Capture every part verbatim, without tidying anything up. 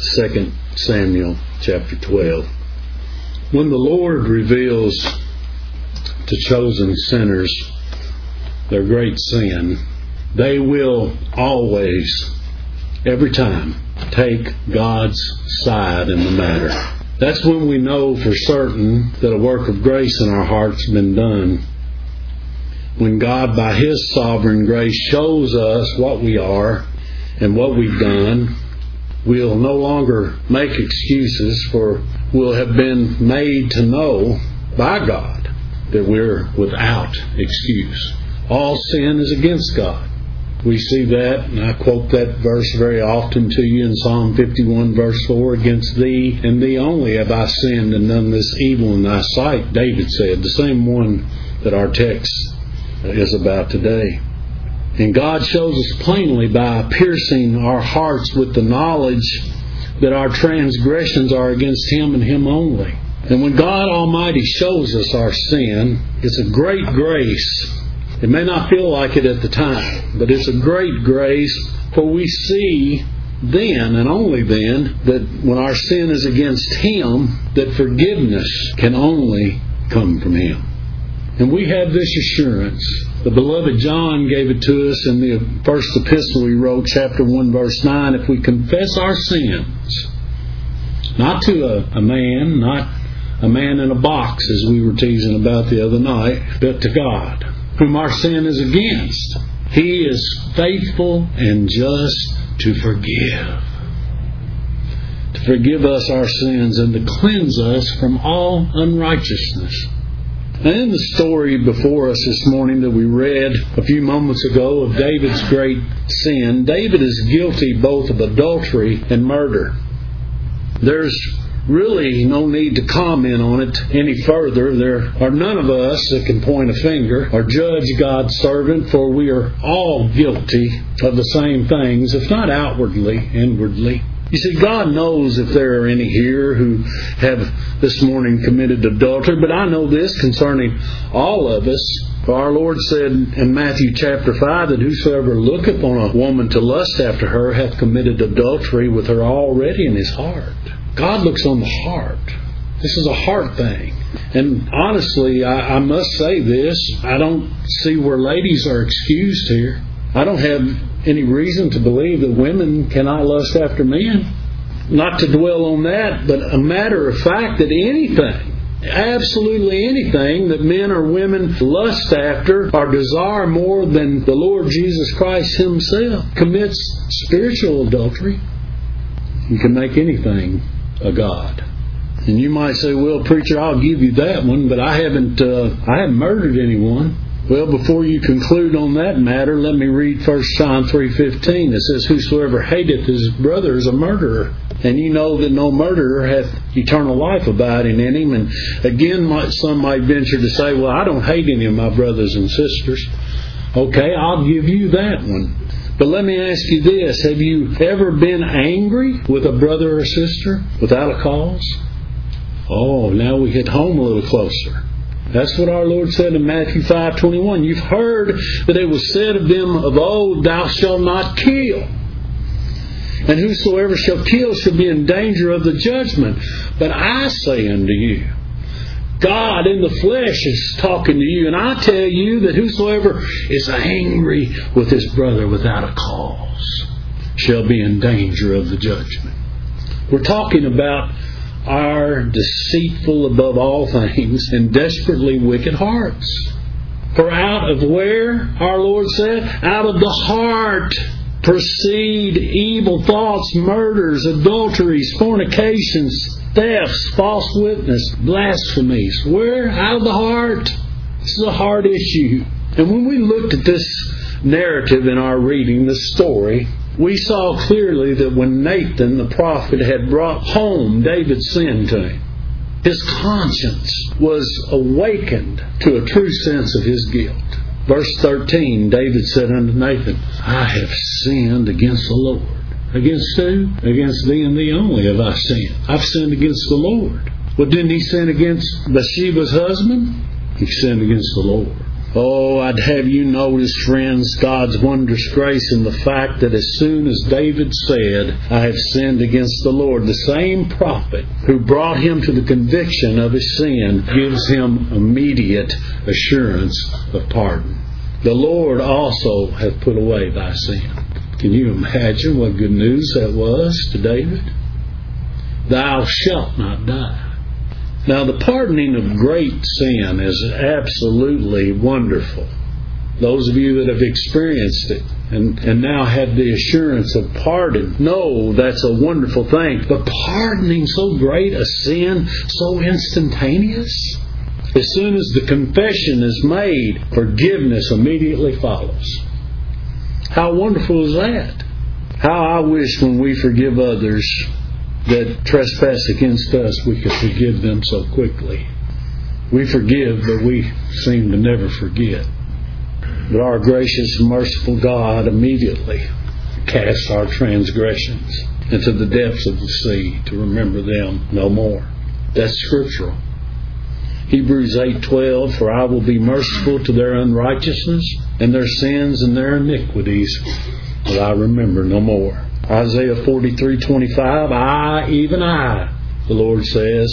Second Samuel chapter twelve. When the Lord reveals to chosen sinners their great sin, they will always, every time, take God's side in the matter. That's when we know for certain that a work of grace in our hearts has been done. When God, by His sovereign grace, shows us what we are and what we've done, we'll no longer make excuses, for we'll have been made to know by God that we're without excuse. All sin is against God. We see that, and I quote that verse very often to you in Psalm fifty-one, verse four, "Against thee and thee only have I sinned and done this evil in thy sight," David said, the same one that our text is about today. And God shows us plainly by piercing our hearts with the knowledge that our transgressions are against Him and Him only. And when God Almighty shows us our sin, it's a great grace. It may not feel like it at the time, but it's a great grace, for we see then and only then that when our sin is against Him, that forgiveness can only come from Him. And we have this assurance. The beloved John gave it to us in the first epistle he wrote, chapter one, verse nine. If we confess our sins, not to a, a man, not a man in a box, as we were teasing about the other night, but to God, whom our sin is against, He is faithful and just to forgive. To forgive us our sins and to cleanse us from all unrighteousness. Now, in the story before us this morning that we read a few moments ago of David's great sin, David is guilty both of adultery and murder. There's really no need to comment on it any further. There are none of us that can point a finger or judge God's servant, for we are all guilty of the same things, if not outwardly, inwardly. You see, God knows if there are any here who have this morning committed adultery, but I know this concerning all of us. For our Lord said in Matthew chapter five that whosoever looketh on a woman to lust after her hath committed adultery with her already in his heart. God looks on the heart. This is a heart thing. And honestly, I, I must say this, I don't see where ladies are excused here. I don't have any reason to believe that women cannot lust after men. Not to dwell on that, but a matter of fact that anything, absolutely anything that men or women lust after or desire more than the Lord Jesus Christ Himself commits spiritual adultery. You can make anything a god. And you might say, "Well, preacher, I'll give you that one, but I haven't uh, I haven't murdered anyone." Well, before you conclude on that matter, let me read First John three fifteen. It says, "Whosoever hateth his brother is a murderer. And you know that no murderer hath eternal life abiding in him." And again, some might venture to say, "Well, I don't hate any of my brothers and sisters." Okay, I'll give you that one. But let me ask you this. Have you ever been angry with a brother or sister without a cause? Oh, now we hit home a little closer. That's what our Lord said in Matthew five twenty-one. "You've heard that it was said of them of old, Thou shalt not kill. And whosoever shall kill shall be in danger of the judgment. But I say unto you," God in the flesh is talking to you, "and I tell you that whosoever is angry with his brother without a cause shall be in danger of the judgment." We're talking about our deceitful above all things and desperately wicked hearts. For out of where, our Lord said, out of the heart proceed evil thoughts, murders, adulteries, fornications, thefts, false witness, blasphemies. Where? Out of the heart. This is a heart issue. And when we looked at this narrative in our reading, this story, we saw clearly that when Nathan the prophet had brought home David's sin to him, his conscience was awakened to a true sense of his guilt. Verse thirteen, David said unto Nathan, "I have sinned against the Lord." Against who? Against thee and thee only have I sinned. I've sinned against the Lord. Well, didn't he sin against Bathsheba's husband? He sinned against the Lord. Oh, I'd have you notice, friends, God's wondrous grace in the fact that as soon as David said, I have sinned against the Lord, the same prophet who brought him to the conviction of his sin gives him immediate assurance of pardon. The Lord also hath put away thy sin. Can you imagine what good news that was to David? Thou shalt not die. Now, the pardoning of great sin is absolutely wonderful. Those of you that have experienced it and, and now have the assurance of pardon, know that's a wonderful thing. But pardoning so great a sin, so instantaneous, as soon as the confession is made, forgiveness immediately follows. How wonderful is that? How I wish when we forgive others that trespass against us, we could forgive them so quickly. We forgive, but we seem to never forget. But our gracious and merciful God immediately casts our transgressions into the depths of the sea to remember them no more. That's scriptural. Hebrews eight twelve, for I will be merciful to their unrighteousness, and their sins and their iniquities will I remember no more. Isaiah forty-three twenty-five, I, even I, the Lord says,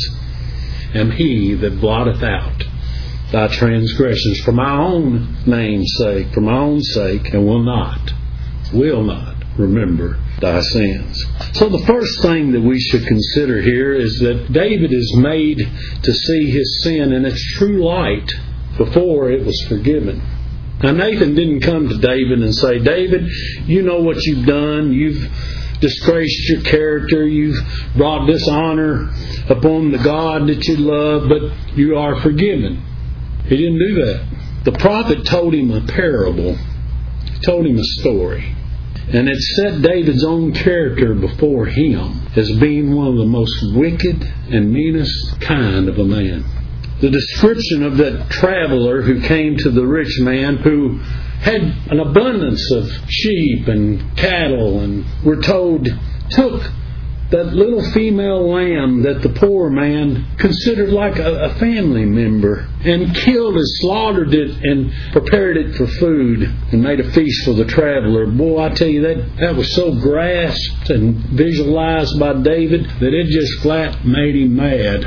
am he that blotteth out thy transgressions for my own name's sake, for my own sake, and will not, will not remember thy sins. So the first thing that we should consider here is that David is made to see his sin in its true light before it was forgiven. Now, Nathan didn't come to David and say, David, you know what you've done. You've disgraced your character. You've brought dishonor upon the God that you love, but you are forgiven. He didn't do that. The prophet told him a parable. He told him a story. And it set David's own character before him as being one of the most wicked and meanest kind of a man. The description of that traveler who came to the rich man who had an abundance of sheep and cattle, and we're told took that little female lamb that the poor man considered like a, a family member and killed and slaughtered it and prepared it for food and made a feast for the traveler. Boy, I tell you, that, that was so grasped and visualized by David that it just flat made him mad.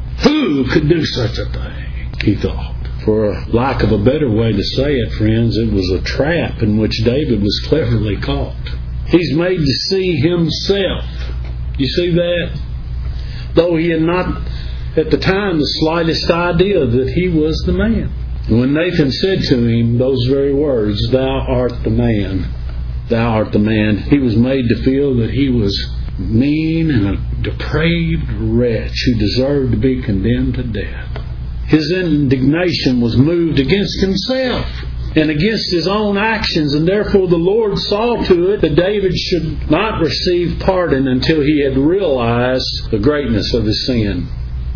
Who could do such a thing? He thought. For lack of a better way to say it, friends, it was a trap in which David was cleverly caught. He's made to see himself. You see that? Though he had not at the time the slightest idea that he was the man. When Nathan said to him those very words, thou art the man, thou art the man, he was made to feel that he was mean and a depraved wretch who deserved to be condemned to death. His indignation was moved against himself and against his own actions, and therefore the Lord saw to it that David should not receive pardon until he had realized the greatness of his sin.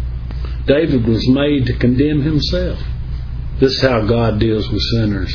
David was made to condemn himself. This is how God deals with sinners.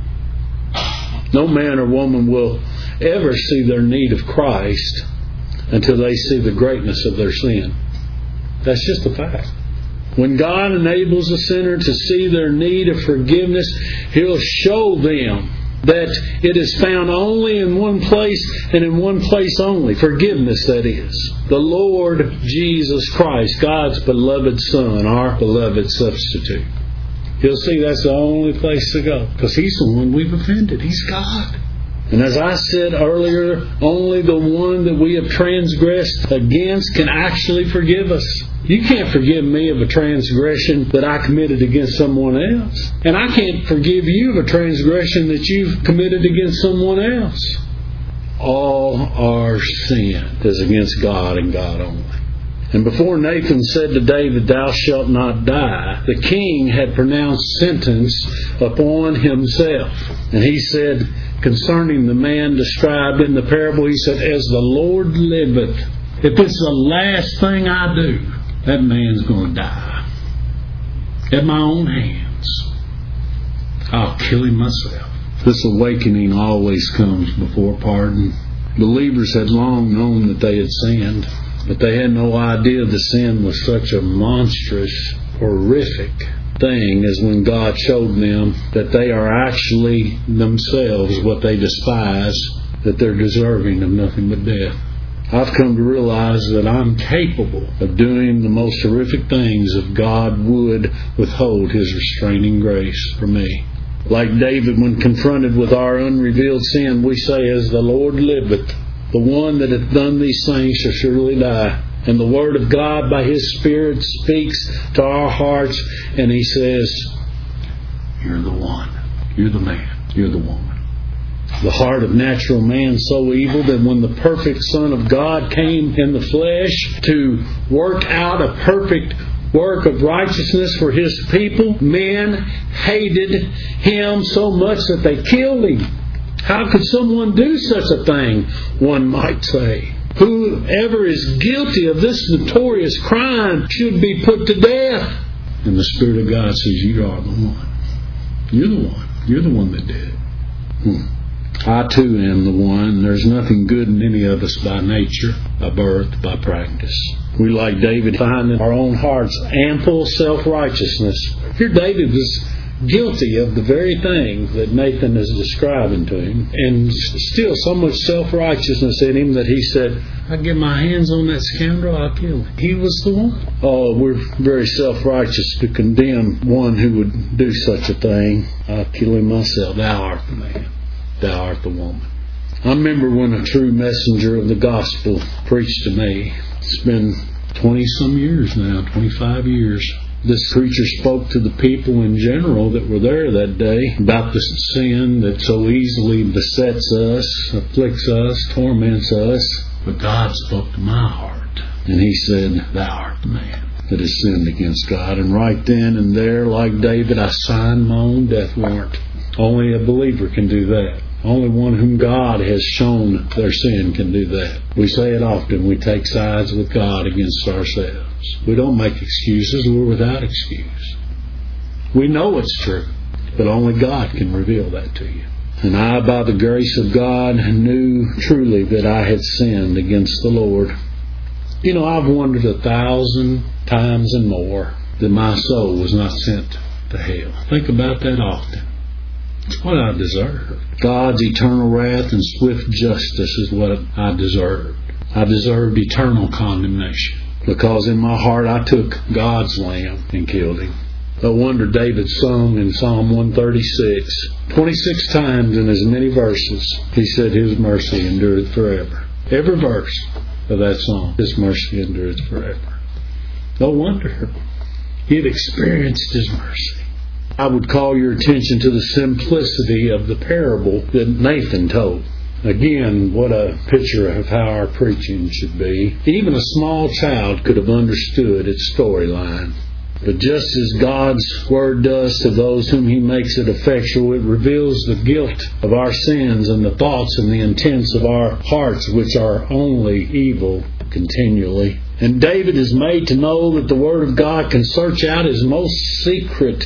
No man or woman will ever see their need of Christ until they see the greatness of their sin. That's just a fact. When God enables a sinner to see their need of forgiveness, He'll show them that it is found only in one place and in one place only. Forgiveness, that is. The Lord Jesus Christ, God's beloved Son, our beloved substitute. He'll see that's the only place to go, because He's the one we've offended. He's God. And as I said earlier, only the one that we have transgressed against can actually forgive us. You can't forgive me of a transgression that I committed against someone else. And I can't forgive you of a transgression that you've committed against someone else. All our sin is against God and God only. And before Nathan said to David, thou shalt not die, the king had pronounced sentence upon himself. And he said, concerning the man described in the parable, he said, as the Lord liveth, if it's the last thing I do, that man's going to die. At my own hands. I'll kill him myself. This awakening always comes before pardon. Believers had long known that they had sinned, but they had no idea the sin was such a monstrous, horrific thing is when God showed them that they are actually themselves what they despise, that they're deserving of nothing but death. I've come to realize that I'm capable of doing the most horrific things if God would withhold His restraining grace for me. Like David, when confronted with our unrevealed sin, we say, "As the Lord liveth, the one that hath done these things shall surely die." And the Word of God by His Spirit speaks to our hearts, and He says, "You're the one. You're the man. You're the woman." The heart of natural man so evil that when the perfect Son of God came in the flesh to work out a perfect work of righteousness for His people, men hated Him so much that they killed Him. How could someone do such a thing, one might say? Whoever is guilty of this notorious crime should be put to death. And the Spirit of God says, "You are the one. You're the one. You're the one that did it." Hmm. I too am the one. There's nothing good in any of us by nature, by birth, by practice. We, like David, find in our own hearts ample self-righteousness. Here David was guilty of the very thing that Nathan is describing to him, and still so much self-righteousness in him that he said, "I get my hands on that scoundrel, I'll kill him." He was the one. Oh, we're very self-righteous to condemn one who would do such a thing. "I'll kill him myself." Thou art the man. Thou art the woman. I remember when a true messenger of the gospel preached to me. It's been twenty-some years now, twenty-five years. This preacher spoke to the people in general that were there that day about the sin that so easily besets us, afflicts us, torments us. But God spoke to my heart, and He said, "Thou art the man that has sinned against God." And right then and there, like David, I signed my own death warrant. Only a believer can do that. Only one whom God has shown their sin can do that. We say it often. We take sides with God against ourselves. We don't make excuses. We're without excuse. We know it's true, but only God can reveal that to you. And I, by the grace of God, knew truly that I had sinned against the Lord. You know, I've wondered a thousand times and more that my soul was not sent to hell. Think about that often. It's what I deserve. God's eternal wrath and swift justice is what I deserved. I deserved eternal condemnation because in my heart I took God's lamb and killed him. No wonder David sung in Psalm one thirty-six, twenty-six times in as many verses, he said, "His mercy endureth forever." Every verse of that song, "His mercy endureth forever." No wonder he had experienced His mercy. I would call your attention to the simplicity of the parable that Nathan told. Again, what a picture of how our preaching should be. Even a small child could have understood its storyline. But just as God's Word does to those whom He makes it effectual, it reveals the guilt of our sins and the thoughts and the intents of our hearts, which are only evil continually. And David is made to know that the Word of God can search out His most secret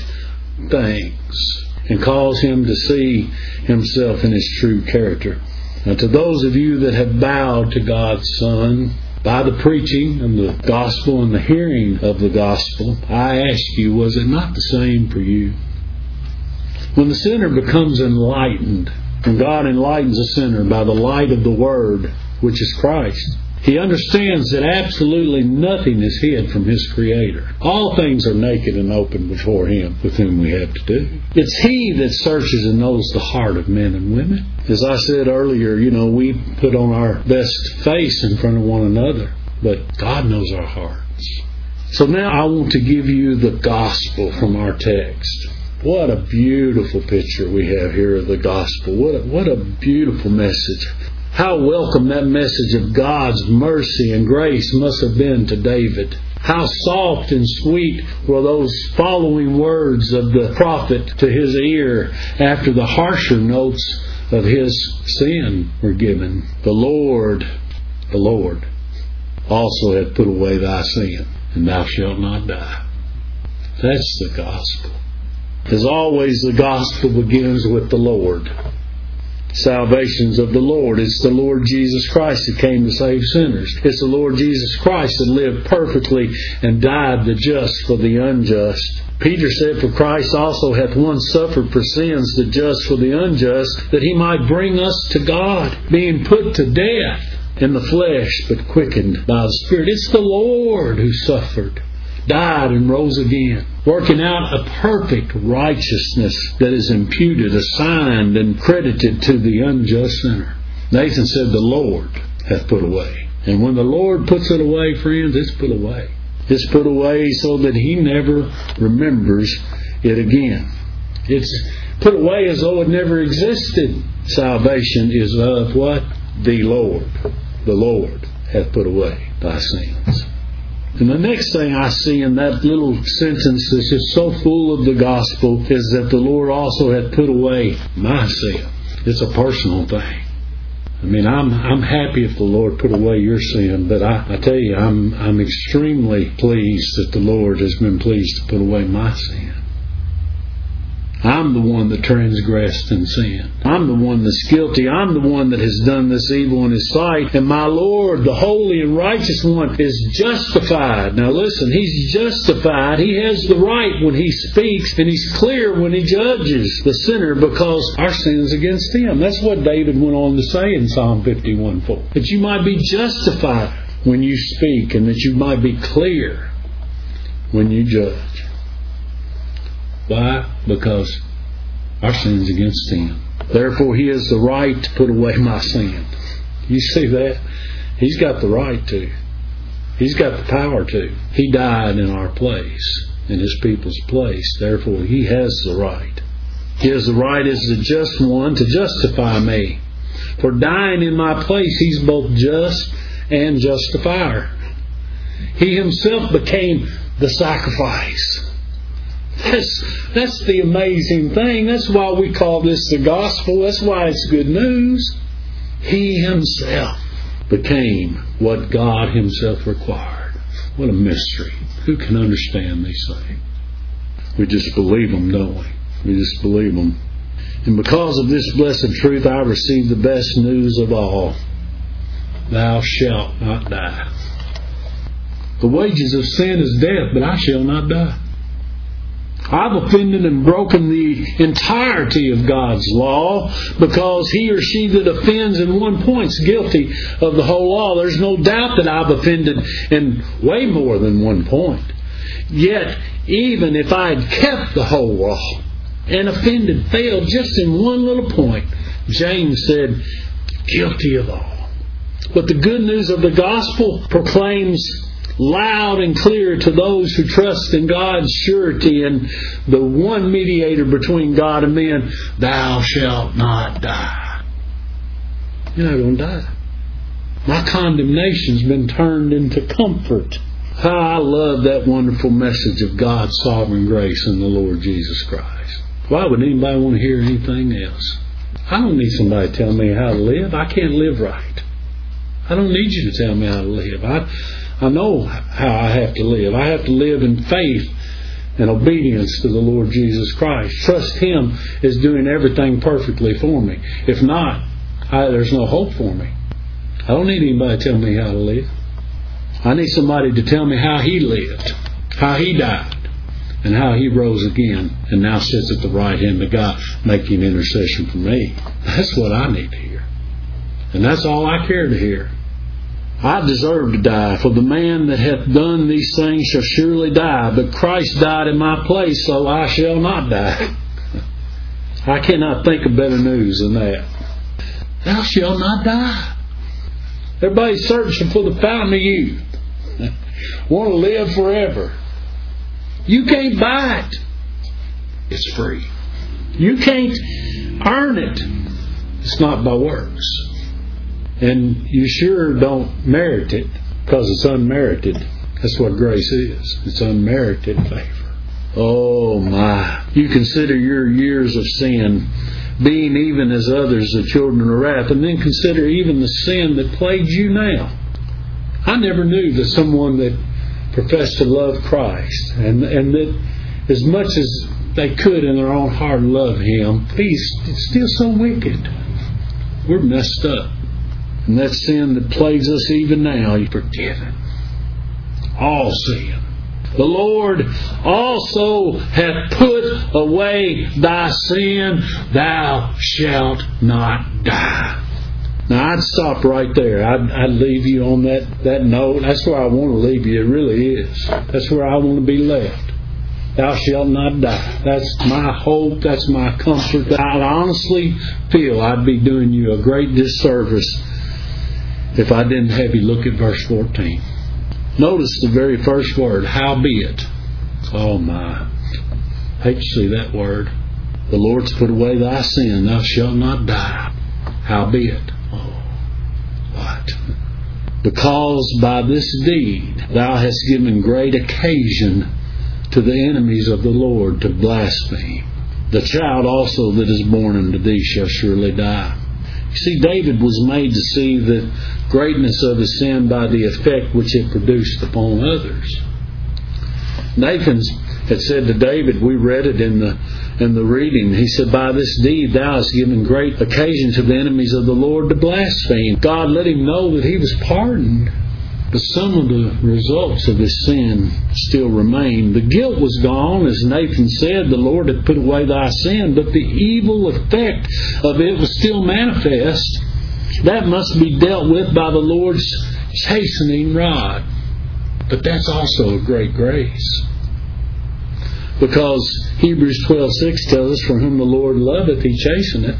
things and cause him to see himself in his true character. Now, to those of you that have bowed to God's Son by the preaching of the gospel and the hearing of the gospel, I ask you, was it not the same for you? When the sinner becomes enlightened, and God enlightens a sinner by the light of the Word, which is Christ, he understands that absolutely nothing is hid from his Creator. All things are naked and open before Him with whom we have to do. It's He that searches and knows the heart of men and women. As I said earlier, you know, we put on our best face in front of one another, but God knows our hearts. So now I want to give you the gospel from our text. What a beautiful picture we have here of the gospel. What a, what a beautiful message. How welcome that message of God's mercy and grace must have been to David. How soft and sweet were those following words of the prophet to his ear after the harsher notes of his sin were given. The Lord, the Lord, also hath put away thy sin, and thou shalt not die. That's the gospel. As always, the gospel begins with the Lord. Salvation's of the Lord. It's the Lord Jesus Christ that came to save sinners. It's the Lord Jesus Christ that lived perfectly and died the just for the unjust. Peter said, "For Christ also hath once suffered for sins, the just for the unjust, that he might bring us to God, being put to death in the flesh, but quickened by the Spirit." It's the Lord who suffered, died, and rose again, working out a perfect righteousness that is imputed, assigned, and credited to the unjust sinner. Nathan said, "The Lord hath put away." And when the Lord puts it away, friends, it's put away. It's put away so that He never remembers it again. It's put away as though it never existed. Salvation is of what? The Lord. The Lord hath put away thy sins. And the next thing I see in that little sentence that's just so full of the gospel is that the Lord also hath put away my sin. It's a personal thing. I mean, I'm I'm happy if the Lord put away your sin, but I, I tell you, I'm I'm extremely pleased that the Lord has been pleased to put away my sin. I'm the one that transgressed in sin. I'm the one that's guilty. I'm the one that has done this evil in His sight. And my Lord, the holy and righteous one, is justified. Now listen, He's justified. He has the right when He speaks, and He's clear when He judges the sinner, because our sin's against Him. That's what David went on to say in Psalm fifty-one four. That you might be justified when you speak, and that you might be clear when you judge. Why? Because our sin's against Him. Therefore, He has the right to put away my sin. You see that? He's got the right to. He's got the power to. He died in our place, in His people's place. Therefore, He has the right. He has the right as the just one to justify me. For dying in my place, He's both just and justifier. He Himself became the sacrifice. That's, that's the amazing thing. That's why we call this the gospel. That's why it's good news. He Himself became what God Himself required. What a mystery. Who can understand these things? We just believe them, don't we? We just believe them. And because of this blessed truth, I received the best news of all. Thou shalt not die. The wages of sin is death, but I shall not die. I've offended and broken the entirety of God's law, because he or she that offends in one point is guilty of the whole law. There's no doubt that I've offended in way more than one point. Yet, even if I had kept the whole law and offended, failed just in one little point, James said, guilty of all. But the good news of the gospel proclaims loud and clear to those who trust in God's surety and the one mediator between God and men, thou shalt not die. You're not going to die. My condemnation's been turned into comfort. How I love that wonderful message of God's sovereign grace in the Lord Jesus Christ. Why would anybody want to hear anything else? I don't need somebody to tell me how to live. I can't live right. I don't need you to tell me how to live. I I know how I have to live. I have to live in faith and obedience to the Lord Jesus Christ. Trust Him as doing everything perfectly for me. If not, I, there's no hope for me. I don't need anybody to tell me how to live. I need somebody to tell me how He lived, how He died, and how He rose again, and now sits at the right hand of God, making intercession for me. That's what I need to hear. And that's all I care to hear. I deserve to die, for the man that hath done these things shall surely die. But Christ died in my place, so I shall not die. I cannot think of better news than that. Thou shalt not die. Everybody's searching for the fountain of youth. Want to live forever. You can't buy it. It's free. You can't earn it. It's not by works. And you sure don't merit it, because it's unmerited. That's what grace is. It's unmerited favor. Oh my. You consider your years of sin, being even as others the children of wrath, and then consider even the sin that plagues you now. I never knew that someone that professed to love Christ, and, and that as much as they could in their own heart love Him, he's still so wicked. We're messed up. And that sin that plagues us even now, He's forgiven. All sin. The Lord also hath put away thy sin, thou shalt not die. Now, I'd stop right there. I'd, I'd leave you on that, that note. That's where I want to leave you. It really is. That's where I want to be left. Thou shalt not die. That's my hope. That's my comfort. I honestly feel I'd be doing you a great disservice if I didn't have you look at verse fourteen. Notice the very first word, howbeit. Oh my. I hate to see that word. The Lord's put away thy sin, thou shalt not die. Howbeit. Oh, what? Because by this deed thou hast given great occasion to the enemies of the Lord to blaspheme. The child also that is born unto thee shall surely die. You see, David was made to see the greatness of his sin by the effect which it produced upon others. Nathan had said to David, we read it in the in the reading, he said, by this deed thou hast given great occasion to the enemies of the Lord to blaspheme. God let him know that he was pardoned, but some of the results of his sin still remained. The guilt was gone, as Nathan said, the Lord had put away thy sin, but the evil effect of it was still manifest. That must be dealt with by the Lord's chastening rod. But that's also a great grace. Because Hebrews twelve six tells us, for whom the Lord loveth, he chasteneth,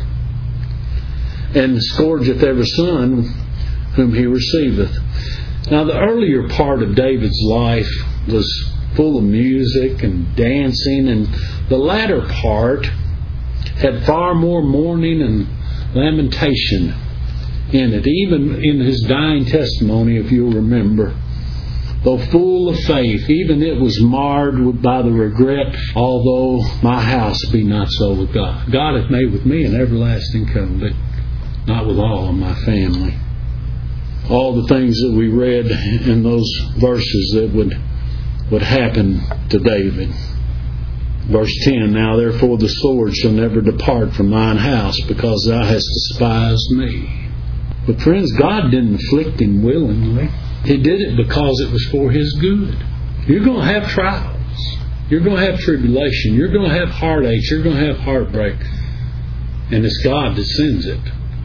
and scourgeth every son whom he receiveth. Now, the earlier part of David's life was full of music and dancing, and the latter part had far more mourning and lamentation in it. Even in his dying testimony, if you'll remember, though full of faith, even it was marred by the regret, although my house be not so with God. God hath made with me an everlasting covenant, but not with all of my family. All the things that we read in those verses that would would happen to David. Verse ten, now therefore the sword shall never depart from thine house, because thou hast despised me. But friends, God didn't afflict him willingly. He did it because it was for his good. You're going to have trials. You're going to have tribulation. You're going to have heartaches. You're going to have heartbreak. And it's God that sends it.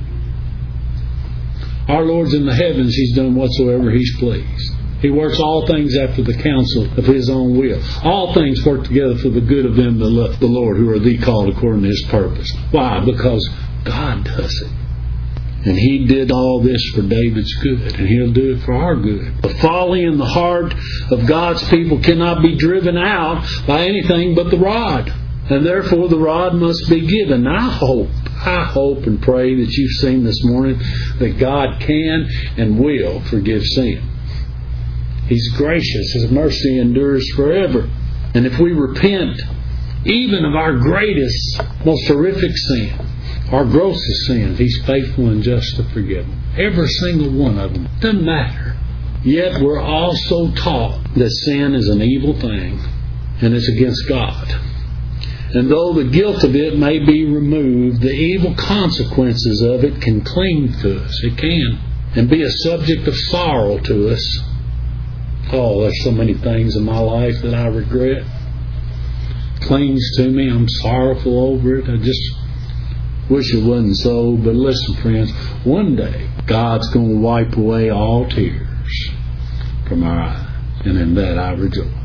Our Lord's in the heavens. He's done whatsoever He's pleased. He works all things after the counsel of His own will. All things work together for the good of them that love the Lord, who are the called according to His purpose. Why? Because God does it. And He did all this for David's good, and He'll do it for our good. The folly in the heart of God's people cannot be driven out by anything but the rod. And therefore the rod must be given. I hope, I hope and pray that you've seen this morning that God can and will forgive sin. He's gracious. His mercy endures forever. And if we repent even of our greatest, most horrific sin, our grossest sins, He's faithful and just to forgive them. Every single one of them. Doesn't matter. Yet we're also taught that sin is an evil thing and it's against God. And though the guilt of it may be removed, the evil consequences of it can cling to us. It can. And be a subject of sorrow to us. Oh, there's so many things in my life that I regret. It clings to me. I'm sorrowful over it. I just wish it wasn't so. But listen, friends, one day God's going to wipe away all tears from our eyes. And in that I rejoice.